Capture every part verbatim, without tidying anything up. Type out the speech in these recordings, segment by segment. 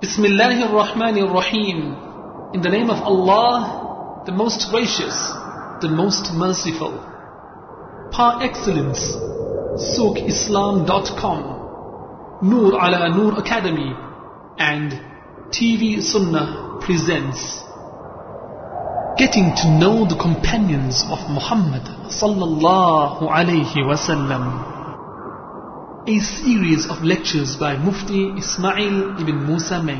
Bismillahir Rahmanir Rahim. In the name of Allah, the most gracious, the most merciful. Par excellence, sook islam dot com, Noor Ala Noor Academy, and T V Sunnah presents Getting to Know the Companions of Muhammad Sallallahu Alaihi Wasallam, a series of lectures by Mufti Ismail ibn Musa May.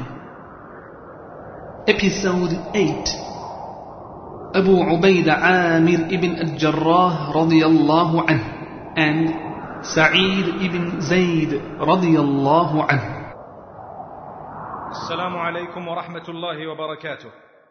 Episode eight. Abu Ubaidah Amir ibn al-Jarrah radiyallahu anhu and Sa'id ibn Zayd radiyallahu anhu. Assalamu alaikum wa rahmatullahi wa barakatuh.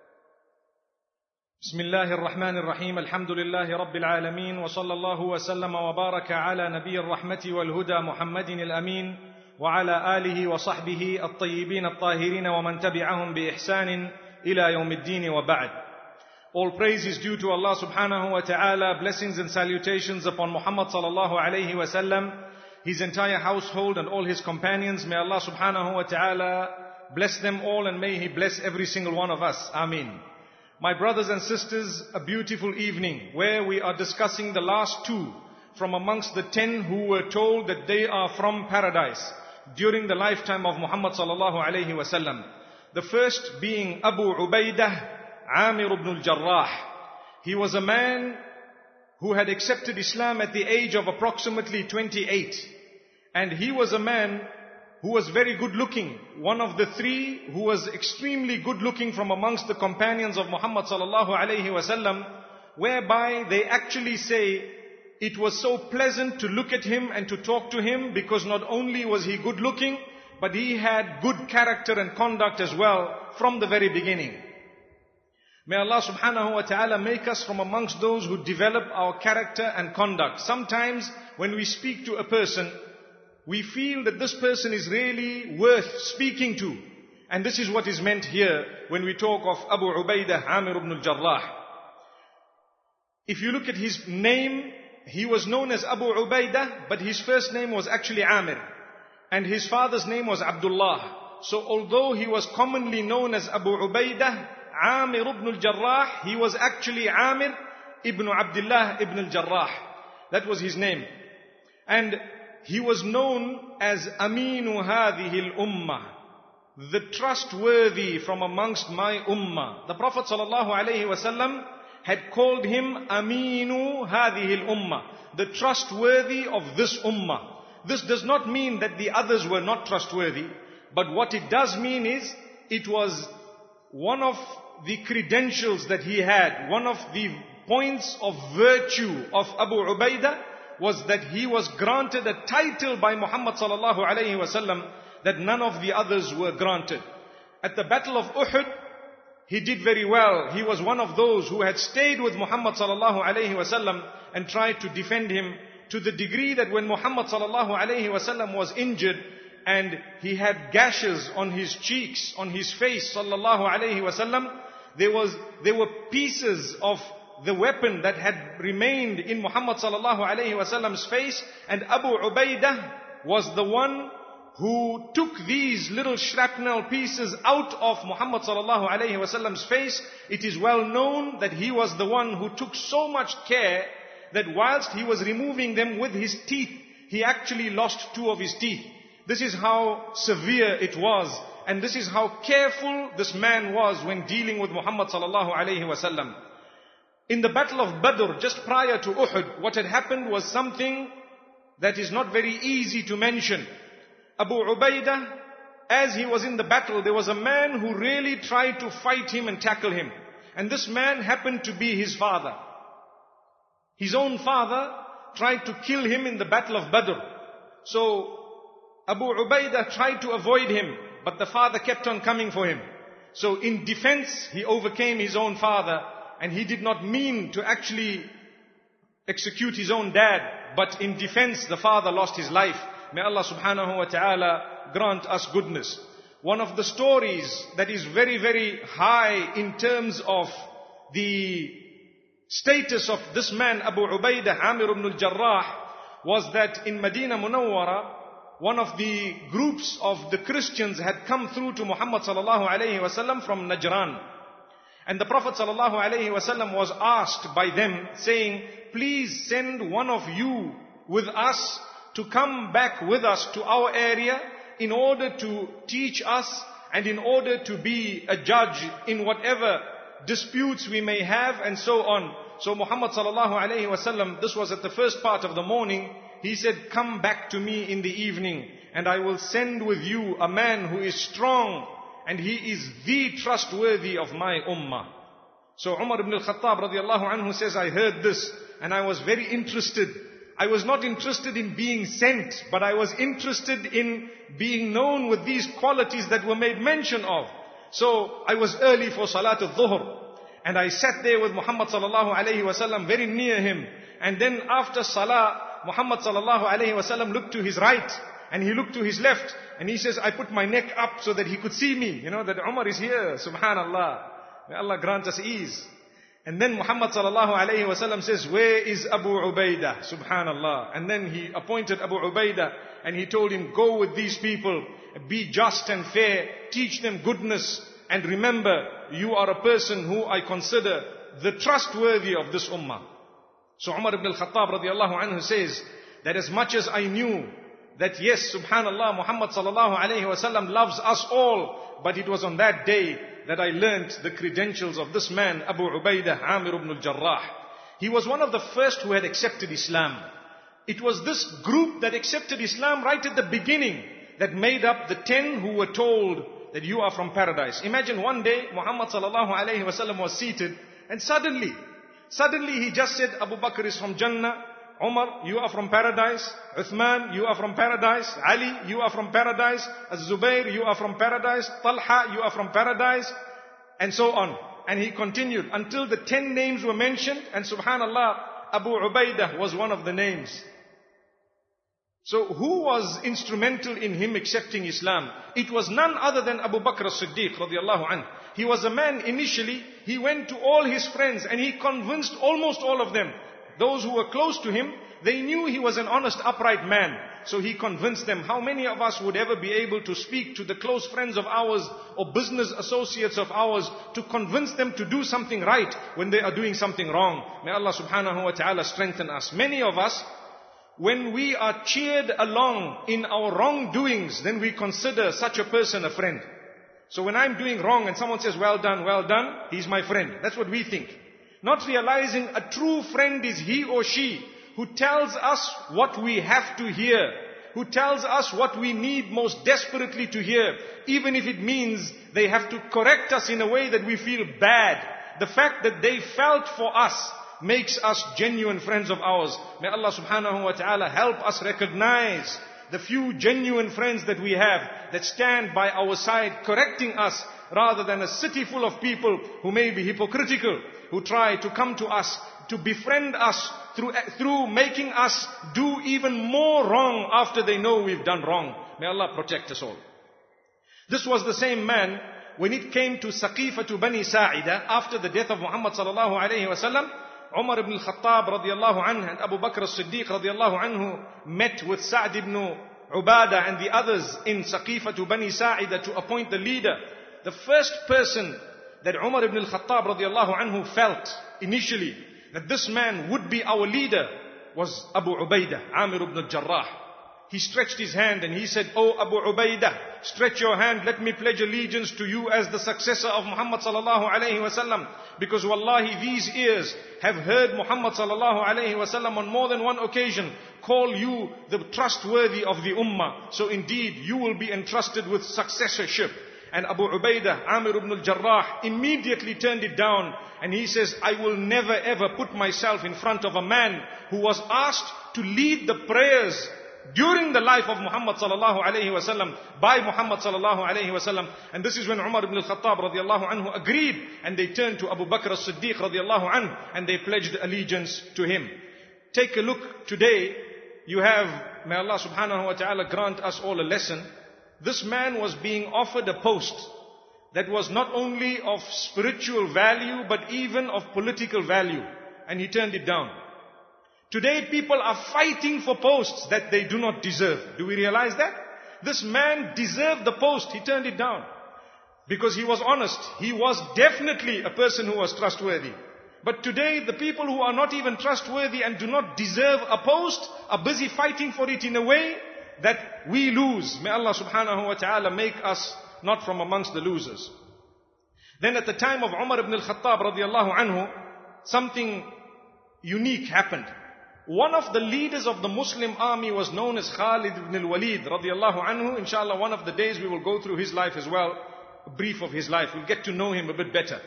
بسم الله الرحمن الرحيم الحمد لله رب العالمين وصلى الله وسلم وبارك على نبي الرحمة والهدى محمد الأمين وعلى آله وصحبه الطيبين الطاهرين ومن تبعهم بإحسان إلى يوم الدين وبعد. All praise is due to Allah subhanahu wa ta'ala. Blessings and salutations upon Muhammad sallallahu alayhi wa sallam, his entire household and all his companions. May Allah subhanahu wa ta'ala bless them all, and may He bless every single one of us. Ameen. My brothers and sisters, a beautiful evening where we are discussing the last two from amongst the ten who were told that they are from paradise during the lifetime of Muhammad sallallahu alayhi wa sallam. The first being Abu Ubaidah Amir ibn al-Jarrah. He was a man who had accepted Islam at the age of approximately twenty-eight. And he was a man who was very good looking, one of the three who was extremely good looking from amongst the companions of Muhammad sallallahu alayhi wa sallam, whereby they actually say it was so pleasant to look at him and to talk to him, because not only was he good looking, but he had good character and conduct as well from the very beginning. May Allah subhanahu wa ta'ala make us from amongst those who develop our character and conduct. Sometimes when we speak to a person, we feel that this person is really worth speaking to. And this is what is meant here when we talk of Abu Ubaidah Amir ibn al-Jarrah. If you look at his name, he was known as Abu Ubaidah, but his first name was actually Amir. And his father's name was Abdullah. So although he was commonly known as Abu Ubaidah Amir ibn al-Jarrah, he was actually Amir ibn Abdullah ibn al-Jarrah. That was his name. And he was known as Aminu Hadhihi al-Ummah, the trustworthy from amongst my ummah. The Prophet sallallahu alaihi wasallam had called him Aminu Hadhihi al-Ummah, the trustworthy of this ummah. This does not mean that the others were not trustworthy, but what it does mean is it was one of the credentials that he had, one of the points of virtue of Abu Ubaidah, was that he was granted a title by Muhammad sallallahu alayhi wasallam that none of the others were granted. At the Battle of Uhud, he did very well. He was one of those who had stayed with Muhammad sallallahu alayhi wasallam and tried to defend him, to the degree that when Muhammad sallallahu alayhi wasallam was injured and he had gashes on his cheeks, on his face sallallahu alayhi wasallam, there was there were pieces of the weapon that had remained in Muhammad sallallahu alayhi wasallam's face, and Abu Ubaidah was the one who took these little shrapnel pieces out of Muhammad sallallahu alayhi wasallam's face. It is well known that he was the one who took so much care that whilst he was removing them with his teeth, he actually lost two of his teeth. This is how severe it was, and this is how careful this man was when dealing with Muhammad sallallahu alayhi wasallam. In the Battle of Badr, just prior to Uhud, what had happened was something that is not very easy to mention. Abu Ubaidah, as he was in the battle, there was a man who really tried to fight him and tackle him. And this man happened to be his father. His own father tried to kill him in the Battle of Badr. So Abu Ubaidah tried to avoid him, but the father kept on coming for him. So in defense, he overcame his own father. And he did not mean to actually execute his own dad, but in defense, the father lost his life. May Allah subhanahu wa ta'ala grant us goodness. One of the stories that is very, very high in terms of the status of this man, Abu Ubaidah Amir ibn al-Jarrah, was that in Medina Munawwara, one of the groups of the Christians had come through to Muhammad sallallahu alayhi wasallam from Najran. And the Prophet sallallahu alayhi wasallam was asked by them, saying, please send one of you with us to come back with us to our area in order to teach us and in order to be a judge in whatever disputes we may have and so on. So Muhammad sallallahu alayhi wasallam, this was at the first part of the morning, he said, come back to me in the evening and I will send with you a man who is strong and he is the trustworthy of my ummah. So Umar ibn al-Khattab radiallahu anhu says, I heard this and I was very interested. I was not interested in being sent, but I was interested in being known with these qualities that were made mention of. So I was early for Salat al-Dhuhr and I sat there with Muhammad sallallahu alayhi wasallam very near him. And then after Salah, Muhammad sallallahu alayhi wasallam looked to his right and he looked to his left and he says, I put my neck up so that he could see me. You know, that Umar is here. Subhanallah. May Allah grant us ease. And then Muhammad sallallahu alayhi wasallam says, where is Abu Ubaidah? Subhanallah. And then he appointed Abu Ubaidah and he told him, go with these people, be just and fair, teach them goodness, and remember, you are a person who I consider the trustworthy of this ummah. So Umar ibn al-Khattab radiallahu anhu says that as much as I knew that yes, subhanallah, Muhammad sallallahu alayhi wasallam loves us all, but it was on that day that I learnt the credentials of this man, Abu Ubaidah Amir ibn al-Jarrah. He was one of the first who had accepted Islam. It was this group that accepted Islam right at the beginning that made up the ten who were told that you are from paradise. Imagine one day Muhammad sallallahu alayhi wasallam was seated and suddenly, suddenly he just said, Abu Bakr is from Jannah, Umar, you are from paradise, Uthman, you are from paradise, Ali, you are from paradise, Az-Zubayr, you are from paradise, Talha, you are from paradise, and so on. And he continued until the ten names were mentioned, and subhanallah, Abu Ubaidah was one of the names. So who was instrumental in him accepting Islam? It was none other than Abu Bakr as-Siddiq radiallahu anhu. He was a man initially, he went to all his friends and he convinced almost all of them. Those who were close to him, they knew he was an honest, upright man. So he convinced them. How many of us would ever be able to speak to the close friends of ours or business associates of ours to convince them to do something right when they are doing something wrong? May Allah subhanahu wa ta'ala strengthen us. Many of us, when we are cheered along in our wrongdoings, then we consider such a person a friend. So when I'm doing wrong and someone says, well done, well done, he's my friend. That's what we think. Not realizing a true friend is he or she who tells us what we have to hear, who tells us what we need most desperately to hear, even if it means they have to correct us in a way that we feel bad. The fact that they felt for us makes us genuine friends of ours. May Allah subhanahu wa ta'ala help us recognize the few genuine friends that we have that stand by our side correcting us, rather than a city full of people who may be hypocritical, who try to come to us, to befriend us through, through making us do even more wrong after they know we've done wrong. May Allah protect us all. This was the same man when it came to Saqifa to Bani Sa'ida after the death of Muhammad sallallahu alayhi wa sallam. Umar ibn al-Khattab radiallahu anhu and Abu Bakr as-Siddiq radiallahu anhu met with Sa'd ibn Ubadah and the others in Saqifa to Bani Sa'ida to appoint the leader. The first person that Umar ibn al-Khattab radiallahu anhu felt initially that this man would be our leader was Abu Ubaidah, Amir ibn al-Jarrah. He stretched his hand and he said, Oh Abu Ubaidah, stretch your hand, let me pledge allegiance to you as the successor of Muhammad sallallahu alayhi wa sallam. Because wallahi, these ears have heard Muhammad sallallahu alayhi wa sallam on more than one occasion call you the trustworthy of the ummah. So indeed, you will be entrusted with successorship. And Abu Ubaidah, Amir ibn al-Jarrah, immediately turned it down. And he says, I will never ever put myself in front of a man who was asked to lead the prayers during the life of Muhammad sallallahu alayhi wa sallam, by Muhammad sallallahu alayhi wa sallam. And this is when Umar ibn al-Khattab radiallahu anhu agreed, and they turned to Abu Bakr as-Siddiq radiallahu anhu, and they pledged allegiance to him. Take a look today, you have, may Allah subhanahu wa ta'ala grant us all a lesson. This man was being offered a post that was not only of spiritual value, but even of political value. And he turned it down. Today people are fighting for posts that they do not deserve. Do we realize that? This man deserved the post. He turned it down. Because he was honest. He was definitely a person who was trustworthy. But today the people who are not even trustworthy and do not deserve a post are busy fighting for it in a way that we lose. May Allah subhanahu wa ta'ala make us not from amongst the losers. Then at the time of Umar ibn al-Khattab radiallahu anhu, something unique happened. One of the leaders of the Muslim army was known as Khalid ibn al-Walid radiallahu anhu. Inshallah, one of the days we will go through his life as well. A brief of his life. We'll get to know him a bit better.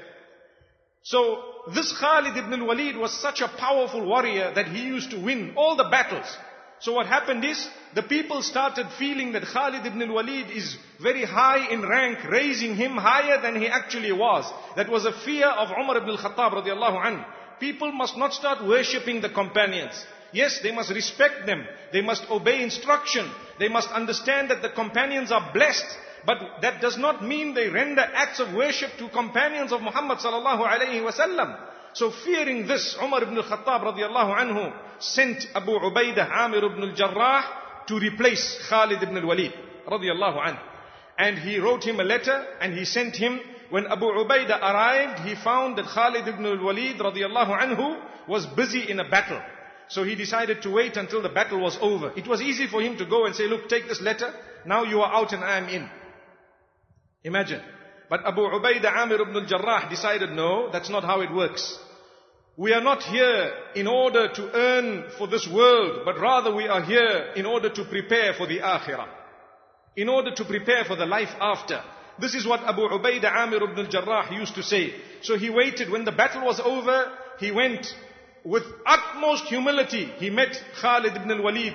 So, this Khalid ibn al-Walid was such a powerful warrior that he used to win all the battles. So what happened is, the people started feeling that Khalid ibn al-Walid is very high in rank, raising him higher than he actually was. That was a fear of Umar ibn al-Khattab radiallahu anhu. People must not start worshipping the companions. Yes, they must respect them. They must obey instruction. They must understand that the companions are blessed. But that does not mean they render acts of worship to companions of Muhammad sallallahu alayhi wa sallam. So fearing this, Umar ibn al-Khattab radiallahu anhu sent Abu Ubaidah Amir ibn al-Jarrah to replace Khalid ibn al-Walid radiallahu anhu. And he wrote him a letter and he sent him. When Abu Ubaidah arrived, he found that Khalid ibn al-Walid radiallahu anhu was busy in a battle. So he decided to wait until the battle was over. It was easy for him to go and say, look, take this letter. Now you are out and I am in. Imagine. But Abu Ubaidah Amir ibn al-Jarrah decided, no, that's not how it works. We are not here in order to earn for this world, but rather we are here in order to prepare for the akhirah. In order to prepare for the life after. This is what Abu Ubaidah Amir ibn al-Jarrah used to say. So he waited. When the battle was over, he went with utmost humility. He met Khalid ibn al-Walid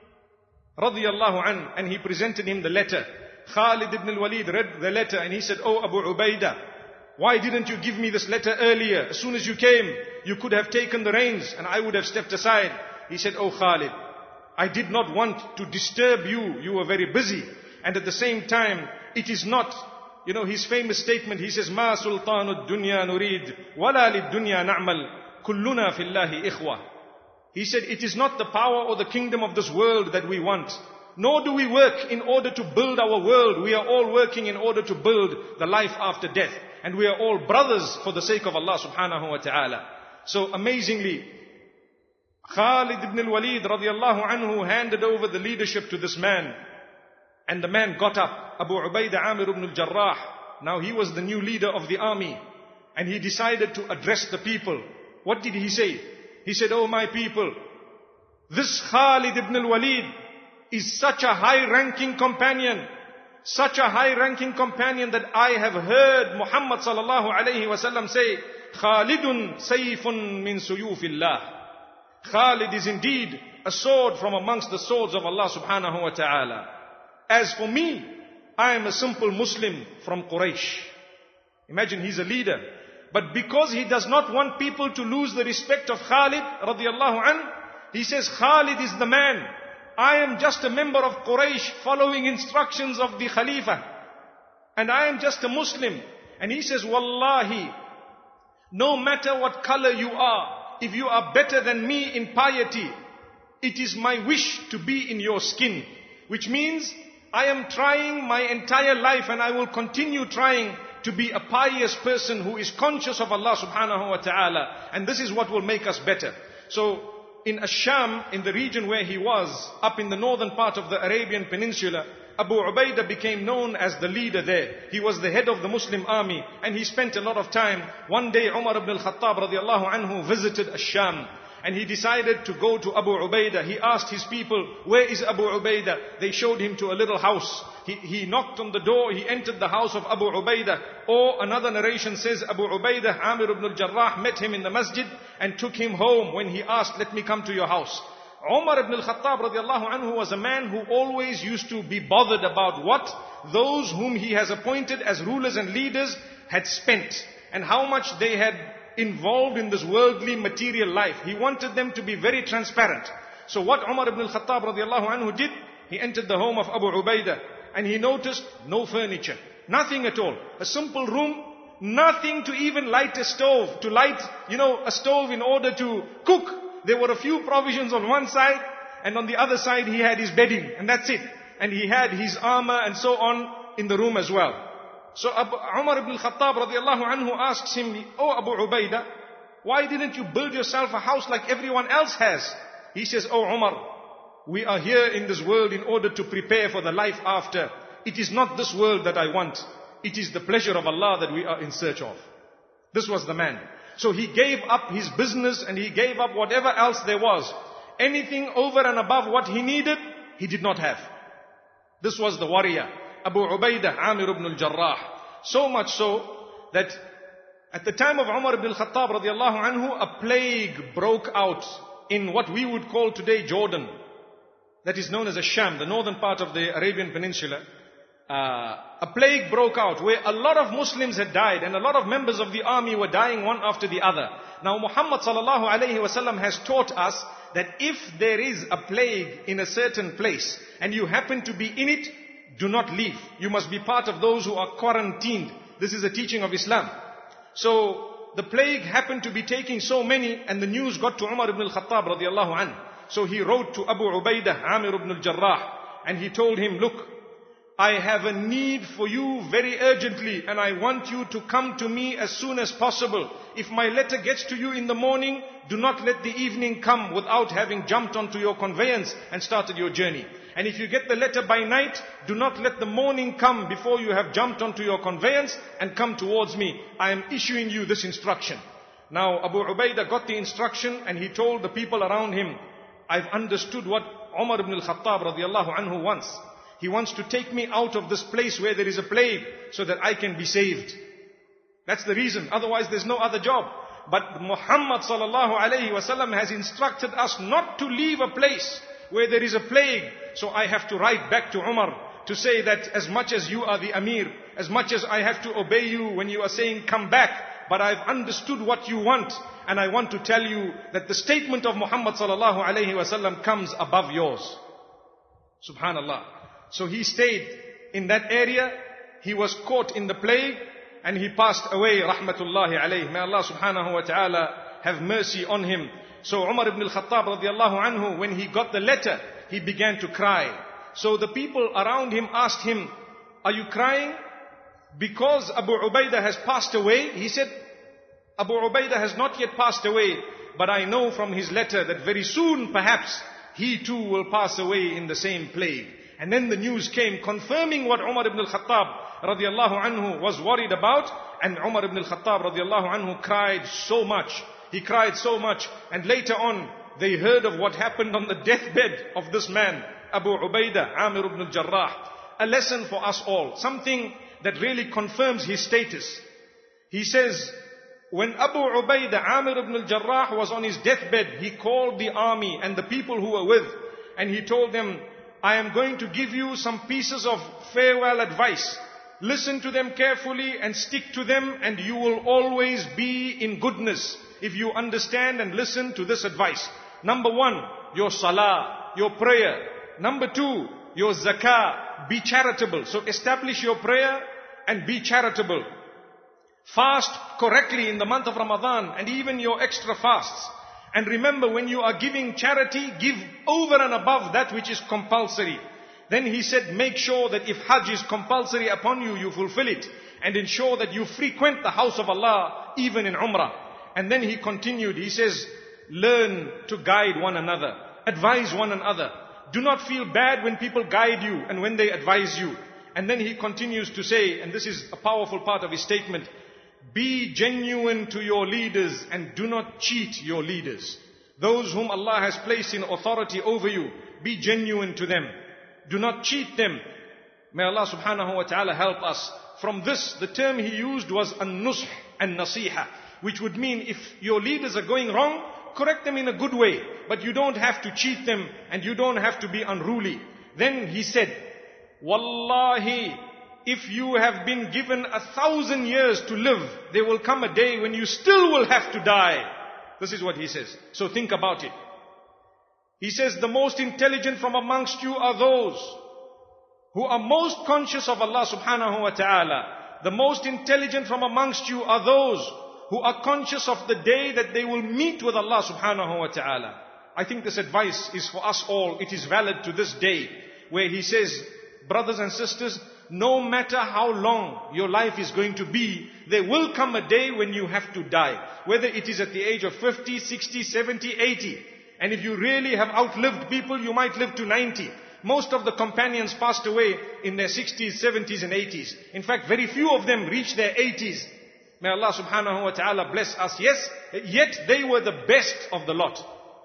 radiyallahu anhu, and he presented him the letter. Khalid ibn al-Walid read the letter and he said, oh Abu Ubaidah, why didn't you give me this letter earlier? As soon as you came, you could have taken the reins and I would have stepped aside. He said, oh Khalid, I did not want to disturb you. You were very busy. And at the same time, it is not, you know, his famous statement, he says, Ma sultanu dunya nurid, wala lid dunya na'mal, kulluna fillahi ikhwa. He said, it is not the power or the kingdom of this world that we want. Nor do we work in order to build our world. We are all working in order to build the life after death. And we are all brothers for the sake of Allah subhanahu wa ta'ala. So amazingly, Khalid ibn al-Walid radiallahu anhu handed over the leadership to this man. And the man got up, Abu Ubaidah Amir ibn al-Jarrah. Now he was the new leader of the army. And he decided to address the people. What did he say? He said, oh my people, this Khalid ibn al-Walid is such a high-ranking companion, such a high-ranking companion that I have heard Muhammad sallallahu alayhi wa sallam say, Khalidun sayfun min suyufillah. Khalid is indeed a sword from amongst the swords of Allah subhanahu wa ta'ala. As for me, I am a simple Muslim from Quraysh. Imagine, he's a leader. But because he does not want people to lose the respect of Khalid radiallahu anhu, he says, Khalid is the man. I am just a member of Quraysh following instructions of the Khalifa. And I am just a Muslim. And he says, Wallahi, no matter what color you are, if you are better than me in piety, it is my wish to be in your skin. Which means, I am trying my entire life and I will continue trying to be a pious person who is conscious of Allah subhanahu wa ta'ala. And this is what will make us better. So, in Ash-Sham, in the region where he was, up in the northern part of the Arabian Peninsula, Abu Ubaidah became known as the leader there. He was the head of the Muslim army and he spent a lot of time. One day Umar ibn al-Khattab radiallahu anhu visited Ash-Sham and he decided to go to Abu Ubaidah. He asked his people, where is Abu Ubaidah? They showed him to a little house. He, he knocked on the door, he entered the house of Abu Ubaidah. Or another narration says Abu Ubaidah, Amir ibn al-Jarrah, met him in the masjid and took him home when he asked, let me come to your house. Umar ibn al-Khattab radiallahu anhu was a man who always used to be bothered about what those whom he has appointed as rulers and leaders had spent and how much they had involved in this worldly material life. He wanted them to be very transparent. So what Umar ibn al-Khattab radiallahu anhu did, he entered the home of Abu Ubaidah and he noticed no furniture, nothing at all. A simple room, nothing to even light a stove, to light, you know, a stove in order to cook. there were a few provisions on one side, and on the other side he had his bedding, and that's it. And he had his armor and so on in the room as well. So Abu, Umar ibn al-Khattab radiallahu anhu asks him, "Oh Abu Ubaidah, why didn't you build yourself a house like everyone else has?" He says, "Oh Umar, we are here in this world in order to prepare for the life after. It is not this world that I want. It is the pleasure of Allah that we are in search of." This was the man. So he gave up his business and he gave up whatever else there was. Anything over and above what he needed, he did not have. This was the warrior, Abu Ubaidah Amir ibn al-Jarrah. So much so that at the time of Umar ibn al-Khattab radiallahu anhu, a plague broke out in what we would call today Jordan. That is known as a Sham, the northern part of the Arabian Peninsula. Uh, a plague broke out where a lot of Muslims had died and a lot of members of the army were dying one after the other. Now Muhammad sallallahu alayhi wasallam has taught us that if there is a plague in a certain place and you happen to be in it, do not leave. You must be part of those who are quarantined. This is a teaching of Islam. So the plague happened to be taking so many, and the news got to Umar ibn al-Khattab radiallahu anhu. So he wrote to Abu Ubaidah Amir ibn al-Jarrah and he told him, "Look, I have a need for you very urgently and I want you to come to me as soon as possible. If my letter gets to you in the morning, do not let the evening come without having jumped onto your conveyance and started your journey. And if you get the letter by night, do not let the morning come before you have jumped onto your conveyance and come towards me. I am issuing you this instruction." Now Abu Ubaidah got the instruction and he told the people around him, "I've understood what Umar ibn al-Khattab radiallahu anhu wants. He wants to take me out of this place where there is a plague so that I can be saved. That's the reason. Otherwise there's no other job. But Muhammad sallallahu alayhi wasallam has instructed us not to leave a place where there is a plague. So I have to write back to Umar to say that as much as you are the Amir, as much as I have to obey you when you are saying come back, but I've understood what you want. And I want to tell you that the statement of Muhammad sallallahu alayhi wasallam comes above yours." Subhanallah. So he stayed in that area. He was caught in the plague and he passed away, rahmatullahi alayhi. May Allah subhanahu wa ta'ala have mercy on him. So Umar ibn al-Khattab radiallahu anhu, when he got the letter, he began to cry. So the people around him asked him, "Are you crying because Abu Ubaidah has passed away?" He said, "Abu Ubaidah has not yet passed away, but I know from his letter that very soon perhaps he too will pass away in the same plague." And then the news came confirming what Umar ibn al-Khattab radiallahu anhu was worried about. And Umar ibn al-Khattab radiallahu anhu cried so much. He cried so much. And later on, they heard of what happened on the deathbed of this man, Abu Ubaidah Amir ibn al-Jarrah. A lesson for us all. Something that really confirms his status. He says, when Abu Ubaidah Amir ibn al-Jarrah was on his deathbed, he called the army and the people who were with. And he told them, "I am going to give you some pieces of farewell advice. Listen to them carefully and stick to them, and you will always be in goodness if you understand and listen to this advice. Number one, your salah, your prayer. Number two, your zakah. Be charitable." So establish your prayer and be charitable. Fast correctly in the month of Ramadan and even your extra fasts. And remember, when you are giving charity, give over and above that which is compulsory. Then he said, make sure that if Hajj is compulsory upon you, you fulfill it. And ensure that you frequent the house of Allah, even in Umrah. And then he continued, he says, learn to guide one another. Advise one another. Do not feel bad when people guide you and when they advise you. And then he continues to say, and this is a powerful part of his statement, be genuine to your leaders and do not cheat your leaders. Those whom Allah has placed in authority over you, be genuine to them. Do not cheat them. May Allah subhanahu wa ta'ala help us. From this, the term he used was an-nush and nasiha, which would mean if your leaders are going wrong, correct them in a good way, but you don't have to cheat them and you don't have to be unruly. Then he said, Wallahi, if you have been given a thousand years to live, there will come a day when you still will have to die. This is what he says. So think about it. He says, the most intelligent from amongst you are those who are most conscious of Allah subhanahu wa ta'ala. The most intelligent from amongst you are those who are conscious of the day that they will meet with Allah subhanahu wa ta'ala. I think this advice is for us all. It is valid to this day, where he says, brothers and sisters, no matter how long your life is going to be, there will come a day when you have to die. Whether it is at the age of fifty, sixty, seventy, eighty. And if you really have outlived people, you might live to ninety. Most of the companions passed away in their sixties, seventies and eighties. In fact, very few of them reached their eighties. May Allah subhanahu wa ta'ala bless us. Yes, yet they were the best of the lot.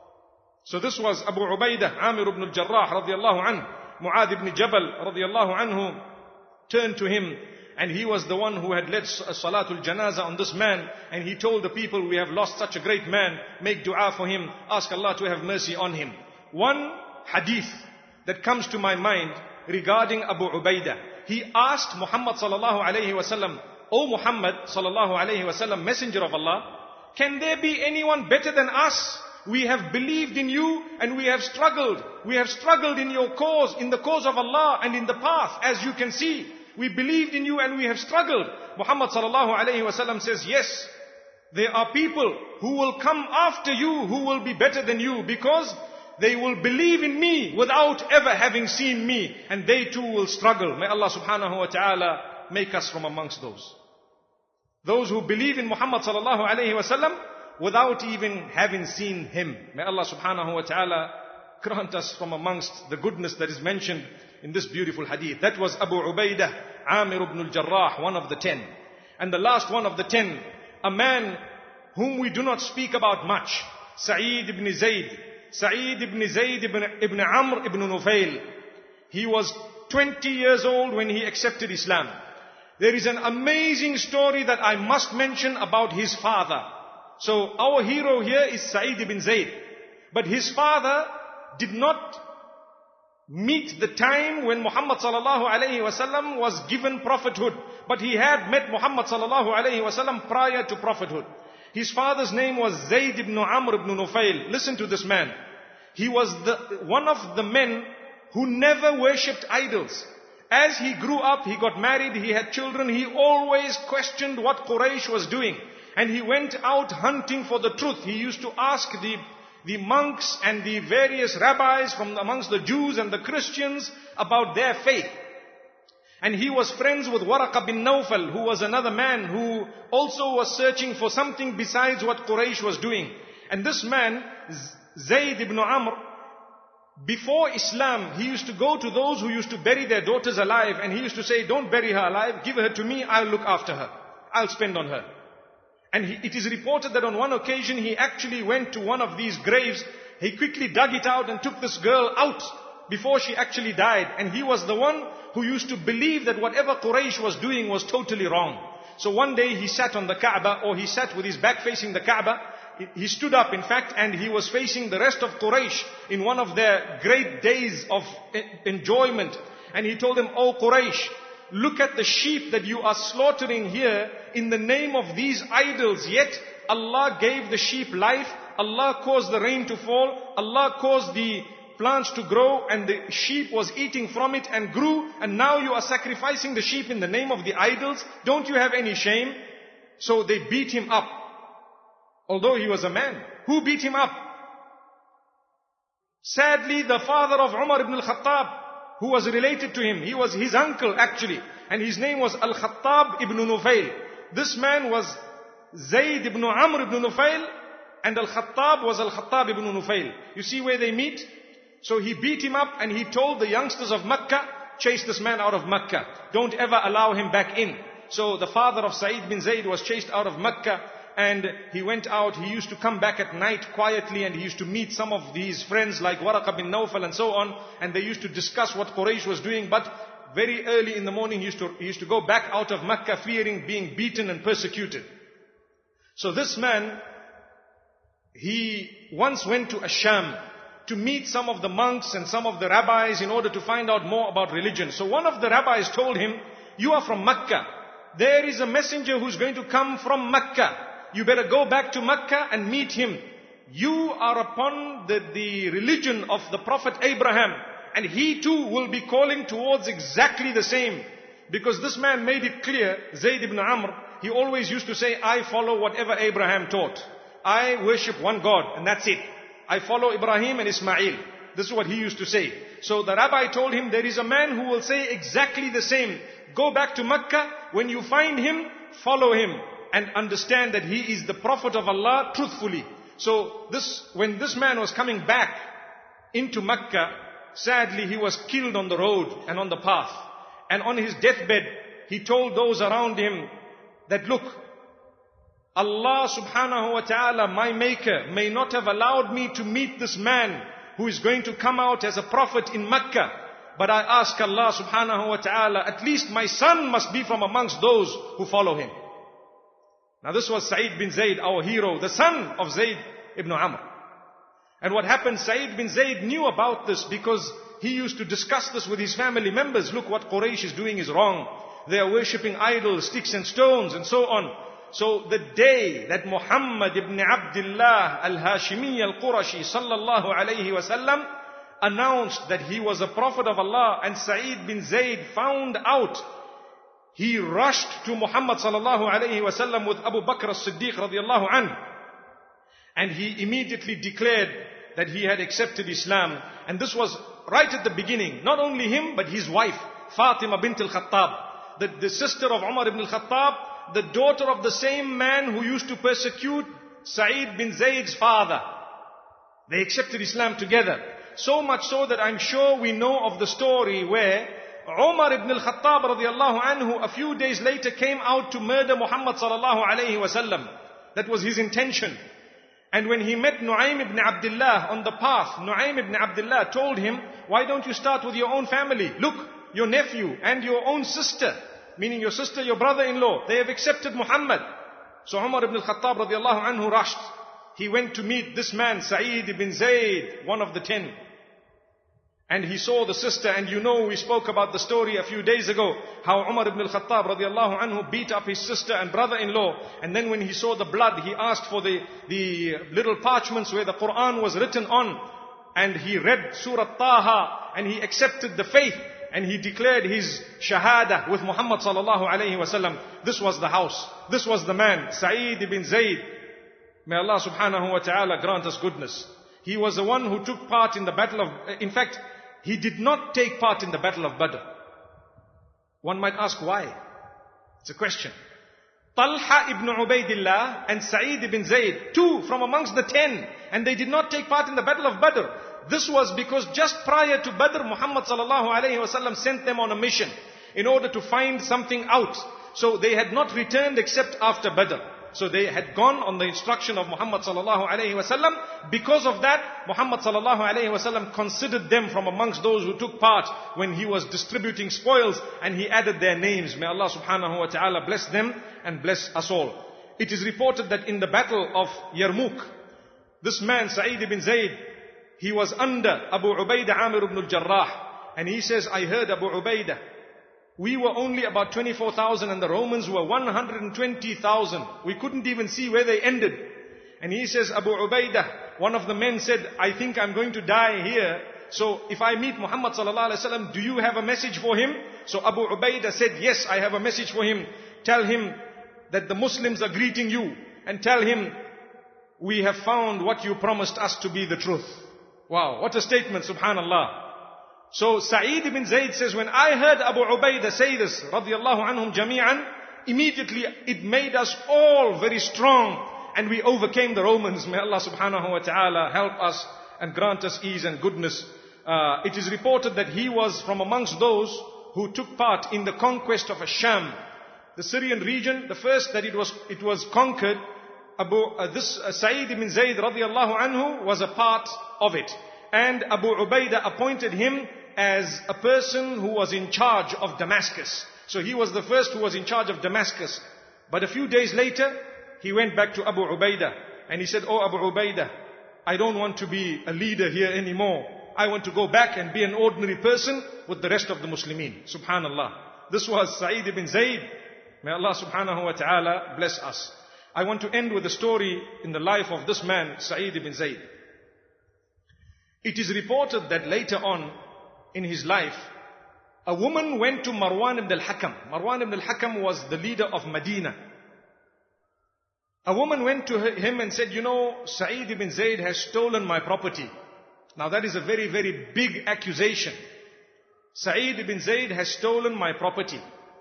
So this was Abu Ubaidah, Amir ibn al-Jarrah radiallahu anhu. Mu'adh ibn Jabal radiallahu anhu turned to him, and he was the one who had led Salatul Janazah on this man, and he told the people, we have lost such a great man, make dua for him, ask Allah to have mercy on him. One hadith that comes to my mind regarding Abu Ubaidah. He asked Muhammad sallallahu alayhi wasallam, O Muhammad sallallahu alayhi wasallam, messenger of Allah, can there be anyone better than us? We have believed in you and we have struggled. We have struggled in your cause, in the cause of Allah and in the path, as you can see. We believed in you and we have struggled. Muhammad sallallahu alayhi wasallam says, yes, there are people who will come after you who will be better than you, because they will believe in me without ever having seen me, and they too will struggle. May Allah subhanahu wa ta'ala make us from amongst those. Those who believe in Muhammad sallallahu alayhi wasallam without even having seen him. May Allah subhanahu wa ta'ala grant us from amongst the goodness that is mentioned in this beautiful hadith. That was Abu Ubaidah, Amir ibn al-Jarrah, one of the ten. And the last one of the ten, a man whom we do not speak about much, Sa'id ibn Zayd. Sa'id ibn Zayd ibn, ibn Amr ibn Nufail. He was twenty years old when he accepted Islam. There is an amazing story that I must mention about his father. So our hero here is Sa'id ibn Zayd. But his father did not meet the time when Muhammad sallallahu alayhi wasallam was given prophethood. But he had met Muhammad sallallahu alayhi wasallam prior to prophethood. His father's name was Zayd ibn Amr ibn Nufail. Listen to this man. He was the, one of the men who never worshipped idols. As he grew up, he got married, he had children, he always questioned what Quraysh was doing. And he went out hunting for the truth. He used to ask the, the monks and the various rabbis from amongst the Jews and the Christians about their faith. And he was friends with Waraqa bin Nawfal, who was another man who also was searching for something besides what Quraysh was doing. And this man, Zayd ibn Amr, before Islam, he used to go to those who used to bury their daughters alive, and he used to say, don't bury her alive, give her to me, I'll look after her. I'll spend on her. And he, it is reported that on one occasion he actually went to one of these graves. He quickly dug it out and took this girl out before she actually died. And he was the one who used to believe that whatever Quraysh was doing was totally wrong. So one day he sat on the Kaaba, or he sat with his back facing the Kaaba. He stood up, in fact, and he was facing the rest of Quraysh in one of their great days of enjoyment. And he told them, "O Quraysh, look at the sheep that you are slaughtering here in the name of these idols. Yet Allah gave the sheep life. Allah caused the rain to fall. Allah caused the plants to grow, and the sheep was eating from it and grew. And now you are sacrificing the sheep in the name of the idols. Don't you have any shame?" So they beat him up. Although he was a man. Who beat him up? Sadly, the father of Umar ibn al-Khattab, who was related to him. He was his uncle actually. And his name was Al-Khattab ibn Nufail. This man was Zayd ibn Amr ibn Nufail, and Al-Khattab was Al-Khattab ibn Nufail. You see where they meet? So he beat him up, and he told the youngsters of Mecca, chase this man out of Mecca. Don't ever allow him back in. So the father of Sa'id bin Zayd was chased out of Mecca. And he went out, he used to come back at night quietly, and he used to meet some of his friends like Waraqa bin Nawfal and so on, and they used to discuss what Quraysh was doing. But very early in the morning he used to, he used to go back out of Mecca, fearing being beaten and persecuted. So this man, he once went to Asham to meet some of the monks and some of the rabbis in order to find out more about religion. So one of the rabbis told him, "You are from Mecca. There is a messenger who's going to come from Mecca. You better go back to Mecca and meet him. You are upon the, the religion of the Prophet Abraham, and he too will be calling towards exactly the same." Because this man made it clear, Zayd ibn Amr, he always used to say, I follow whatever Abraham taught. I worship one God, and that's it. I follow Ibrahim and Ismail. This is what he used to say. So the rabbi told him, there is a man who will say exactly the same. Go back to Mecca. When you find him, follow him. And understand that he is the Prophet of Allah truthfully. So this, when this man was coming back into Mecca, sadly he was killed on the road and on the path. And on his deathbed, he told those around him that, look, Allah subhanahu wa ta'ala, my maker, may not have allowed me to meet this man who is going to come out as a prophet in Mecca. But I ask Allah subhanahu wa ta'ala, at least my son must be from amongst those who follow him. Now this was Sa'id bin Zayd, our hero, the son of Zayd ibn Amr. And what happened, Sa'id bin Zayd knew about this because he used to discuss this with his family members. Look, what Quraysh is doing is wrong. They are worshipping idols, sticks and stones and so on. So the day that Muhammad ibn Abdullah al-Hashimi al-Qurashi sallallahu alayhi wasallam announced that he was a prophet of Allah, and Sa'id bin Zayd found out, he rushed to Muhammad sallallahu alayhi wasallam with Abu Bakr as-Siddiq radiyallahu anhu. And he immediately declared that he had accepted Islam. And this was right at the beginning. Not only him, but his wife, Fatima bint al-Khattab, the, the sister of Umar ibn al-Khattab, the daughter of the same man who used to persecute Sa'id bin Zayd's father. They accepted Islam together. So much so that I'm sure we know of the story where Umar ibn al-Khattab radiyallahu anhu a few days later came out to murder Muhammad sallallahu alayhi wasallam. That was his intention. And when he met Nu'aym ibn Abdullah on the path, Nu'aym ibn Abdullah told him, why don't you start with your own family? Look, your nephew and your own sister, meaning your sister, your brother-in-law, they have accepted Muhammad. So Umar ibn al-Khattab radiyallahu anhu rushed. He went to meet this man, Sa'id ibn Zayd, one of the ten. And he saw the sister, and you know we spoke about the story a few days ago, how Umar ibn al-Khattab radiallahu anhu beat up his sister and brother-in-law. And then when he saw the blood, he asked for the, the little parchments where the Quran was written on. And he read Surah Taha, and he accepted the faith. And he declared his shahada with Muhammad sallallahu alayhi wasallam. This was the house. This was the man, Sa'id ibn Zayd. May Allah subhanahu wa ta'ala grant us goodness. He was the one who took part in the battle of, in fact, he did not take part in the battle of Badr. One might ask why. It's a question. Talha ibn Ubaidillah and Sa'id ibn Zayd, two from amongst the ten, and they did not take part in the battle of Badr. This was because just prior to Badr, Muhammad sallallahu alayhi wasallam sent them on a mission in order to find something out. So they had not returned except after Badr. So they had gone on the instruction of Muhammad sallallahu alayhi wasallam. Because of that, Muhammad sallallahu alayhi wasallam considered them from amongst those who took part when he was distributing spoils, and he added their names. May Allah subhanahu wa ta'ala bless them and bless us all. It is reported that in the battle of Yarmouk, this man Sa'id ibn Zayd, he was under Abu Ubaidah Amir ibn al-Jarrah, and he says, I heard Abu Ubaidah, we were only about twenty-four thousand and the Romans were one hundred twenty thousand. We couldn't even see where they ended. And he says, Abu Ubaidah, one of the men said, I think I'm going to die here. So if I meet Muhammad sallallahu alaihi wasallam, do you have a message for him? So Abu Ubaidah said, yes, I have a message for him. Tell him that the Muslims are greeting you, and tell him we have found what you promised us to be the truth. Wow, what a statement, subhanallah. So Sa'id ibn Zayd says, when I heard Abu Ubaidah say this, radiyallahu anhum jami'an, immediately it made us all very strong, and we overcame the Romans. May Allah subhanahu wa ta'ala help us and grant us ease and goodness. Uh, it is reported that he was from amongst those who took part in the conquest of Asham, the Syrian region. The first that it was it was conquered, Abu uh, this uh, Sa'id ibn Zayd radiyallahu anhu was a part of it, and Abu Ubaidah appointed him as a person who was in charge of Damascus. So he was the first who was in charge of Damascus. But a few days later, he went back to Abu Ubaidah and he said, oh Abu Ubaidah, I don't want to be a leader here anymore. I want to go back and be an ordinary person with the rest of the Muslimin. Subhanallah. This was Sa'id ibn Zayd. May Allah subhanahu wa ta'ala bless us. I want to end with a story in the life of this man, Sa'id ibn Zayd. It is reported that later on in his life, a woman went to Marwan ibn al-Hakam. Marwan ibn al-Hakam was the leader of Medina. A woman went to him and said, you know, Sa'id ibn Zayd has stolen my property. Now that is a very, very big accusation. Sa'id ibn Zayd has stolen my property.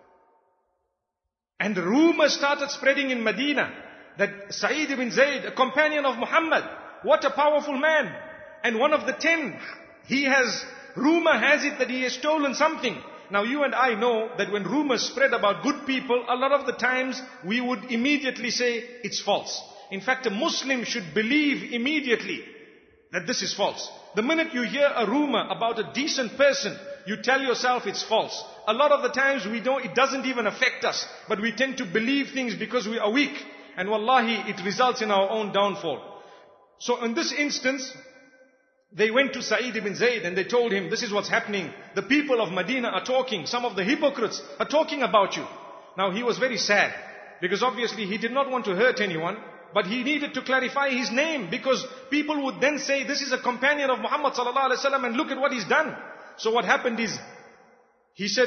And rumors started spreading in Medina that Sa'id ibn Zayd, a companion of Muhammad, what a powerful man. And one of the ten, he has, rumor has it that he has stolen something. Now you and I know that when rumors spread about good people, a lot of the times we would immediately say it's false. In fact, a Muslim should believe immediately that this is false. The minute you hear a rumor about a decent person, you tell yourself it's false. A lot of the times we don't, it doesn't even affect us, but we tend to believe things because we are weak. And wallahi, it results in our own downfall. So in this instance, they went to Sa'id ibn Zayd and they told him, this is what's happening. The people of Medina are talking. Some of the hypocrites are talking about you. Now he was very sad because obviously he did not want to hurt anyone, but he needed to clarify his name because people would then say, this is a companion of Muhammad sallallahu alaihi wasallam and look at what he's done. So what happened is, he said,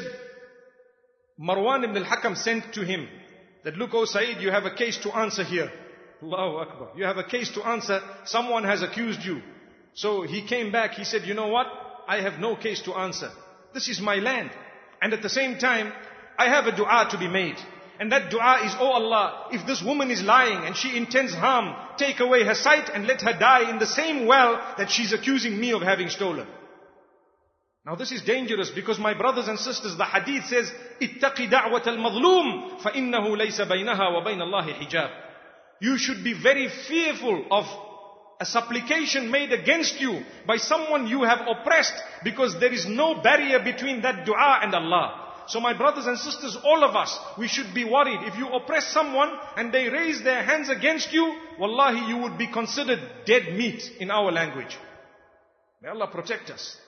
Marwan ibn al-Hakam sent to him that, look, O Sa'id, you have a case to answer here. Allahu Akbar. You have a case to answer. Someone has accused you. So he came back, he said, you know what? I have no case to answer. This is my land. And at the same time, I have a dua to be made. And that dua is, oh Allah, if this woman is lying and she intends harm, take away her sight and let her die in the same well that she's accusing me of having stolen. Now this is dangerous because my brothers and sisters, the hadith says, اتَّقِ دَعْوَةَ الْمَظْلُومِ فَإِنَّهُ لَيْسَ بَيْنَهَا وَبَيْنَ اللَّهِ حِجَابٌ. You should be very fearful of a supplication made against you by someone you have oppressed, because there is no barrier between that dua and Allah. So my brothers and sisters, all of us, we should be worried. If you oppress someone and they raise their hands against you, wallahi, you would be considered dead meat in our language. May Allah protect us.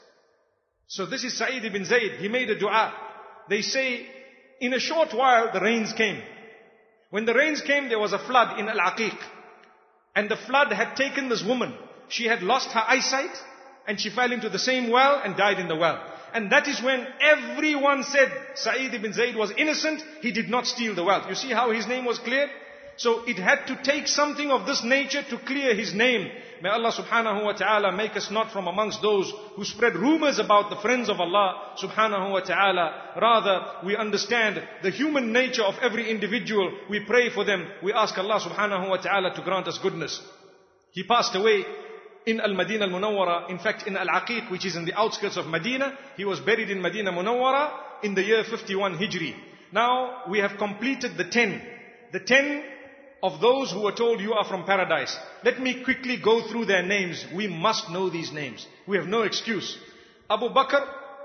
So this is Sa'id ibn Zayd. He made a dua. They say, in a short while, the rains came. When the rains came, there was a flood in Al-Aqiq. And the flood had taken this woman. She had lost her eyesight and she fell into the same well and died in the well. And that is when everyone said Sa'id ibn Zayd was innocent. He did not steal the wealth. You see how his name was cleared? So it had to take something of this nature to clear his name. May Allah subhanahu wa ta'ala make us not from amongst those who spread rumors about the friends of Allah subhanahu wa ta'ala. Rather, we understand the human nature of every individual. We pray for them. We ask Allah subhanahu wa ta'ala to grant us goodness. He passed away in Al-Madinah Al-Munawwara. In fact, in Al-Aqiq, which is in the outskirts of Medina. He was buried in Medina Munawwara in the year fifty-one Hijri. Now, we have completed the ten. The ten of those who were told you are from paradise. Let me quickly go through their names. We must know these names. We have no excuse. Abu Bakr,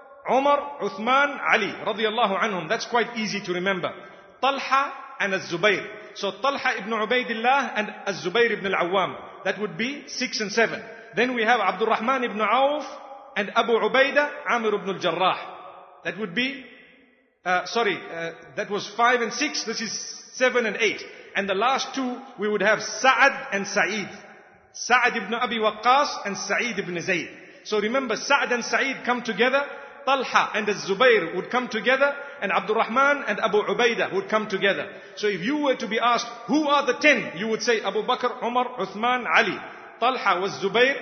Umar, Uthman, Ali, radiyallahu anhum. That's quite easy to remember. Talha and Az-Zubayr. So Talha ibn Ubaidillah and Az-Zubayr ibn al-Awwam. That would be six and seven. Then we have Abdul Rahman ibn Auf and Abu Ubaidah, Amir ibn al-Jarrah. That would be, uh, sorry, uh, that was five and six. This is seven and eight. And the last two, we would have Sa'ad and Sa'id. Sa'ad ibn Abi Waqqas and Sa'id ibn Zayd. So remember, Sa'ad and Sa'id come together. Talha and Az-Zubayr would come together. And Abdul Rahman and Abu Ubaidah would come together. So if you were to be asked, who are the ten? You would say Abu Bakr, Umar, Uthman, Ali. Talha was Zubayr.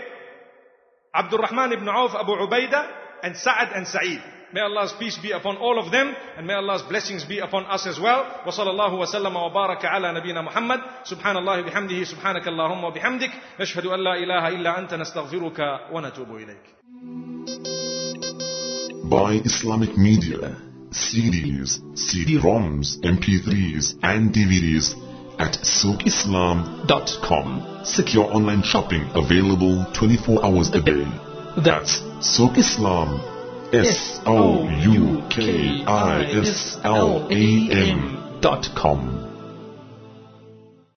Abdul Rahman ibn Auf, Abu Ubaidah. And Sa'ad and Sa'id. May Allah's peace be upon all of them, and may Allah's blessings be upon us as well. Wa sallallahu wa sallama wa baraka ala nabina Muhammad. Subhanallah bihamdihi, subhanaka Allahumma wa bihamdik. Nashhadu an la ilaha illa anta nastaghfiruka wa natubu ilayk. Buy Islamic media, C Ds, C D ROMs, M P threes, and D V Ds at souk islam dot com. Secure online shopping available twenty-four hours a day. That's Souk Islam. S O U K I S L A M dot com.